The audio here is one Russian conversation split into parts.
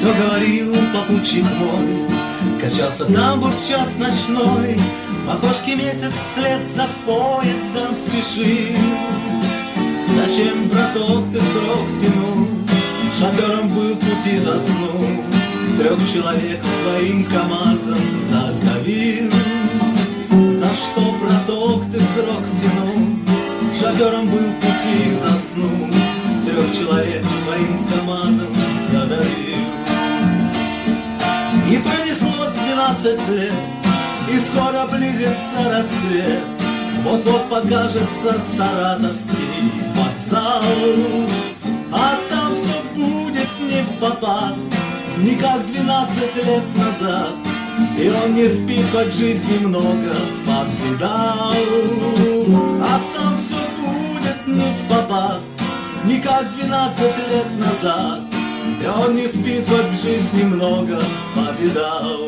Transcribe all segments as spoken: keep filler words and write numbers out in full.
Все говорил попутчик мой, качался тамбур в час ночной, в окошке месяц вслед за поездом спешил. Зачем, браток, ты срок тянул? Шофером был, в пути заснул, трех человек своим КамАЗом задавил. За что, браток, ты срок тянул? Шофером был, в пути заснул, трех человек своим КамАЗом задавил. И пронеслось двенадцать лет, и скоро близится рассвет. Вот-вот покажется Саратовский вокзал, а там все будет не впопад, не как двенадцать лет назад. И он не спит, хоть жизни много повидал, а там все будет не впопад, не как двенадцать лет назад. И он не спит, хоть жизни много повидал.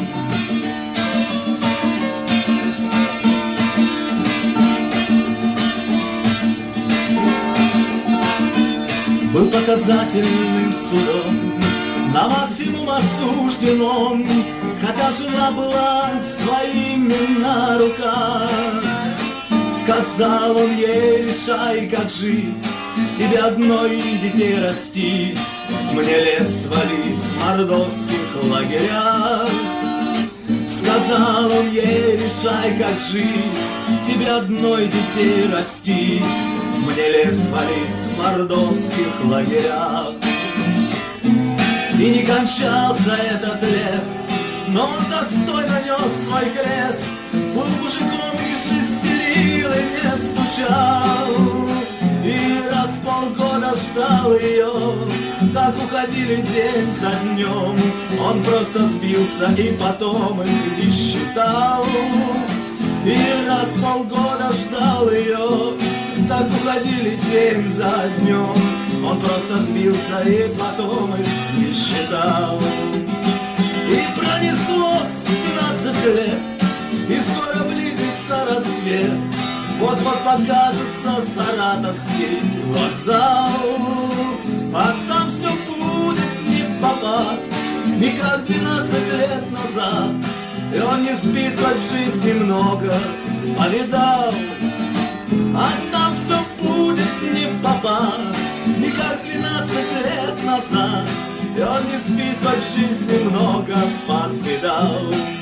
Был показательным судом, на максимум осужден он, хотя жена была своими на руках. Сказал он ей: решай, как жить, тебе одной детей растить, мне лес свалить в мордовских лагерях. Сказал он ей: решай, как жить, тебе одной детей растить, мне лес свалить в мордовских лагерях. И не кончался этот лес, но он достойно нес свой крест. Был мужиком, не шестерил и не стучал, и раз полгода ждал ее, как уходили день за днем. Он просто сбился и потом их и считал. И раз полгода ждал ее, так уходили день за днем. Он просто сбился и потом их не считал. И пронеслось двенадцать лет, и скоро близится рассвет. Вот-вот покажется Саратовский вокзал, а там все будет не попад, не как двенадцать лет назад. И он не спит, хоть в жизни много повидал, а там все будет не попад, не как двенадцать лет назад. И он не спит, хоть в жизни много повидал.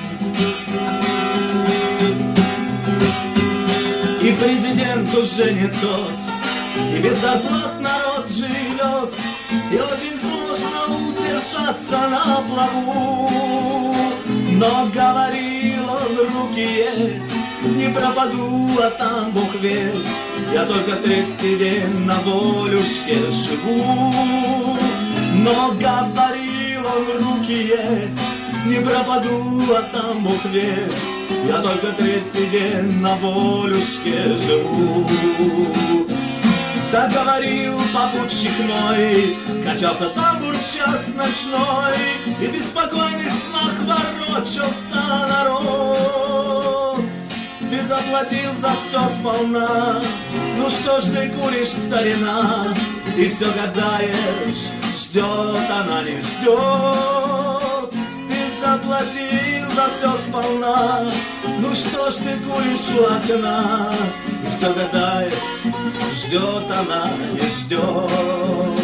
И президент уже не тот, и без зарплат народ живет, и очень сложно удержаться на плаву. Но говорил он, руки есть, не пропаду, а там Бог весть. Я только третий день на волюшке живу. Но говорил он, руки есть, не пропаду, а там Бог весть. Я только третий день на волюшке живу. Так говорил попутчик мой, качался тамбур в час ночной, и в беспокойных снах ворочался народ. Ты заплатил за все сполна, ну что ж ты куришь, старина? Ты все гадаешь, ждет она, не ждет. Ты заплатил за все сполна, ну что ж ты куришь у окна? Ты все гадаешь, ждет она, не ждет.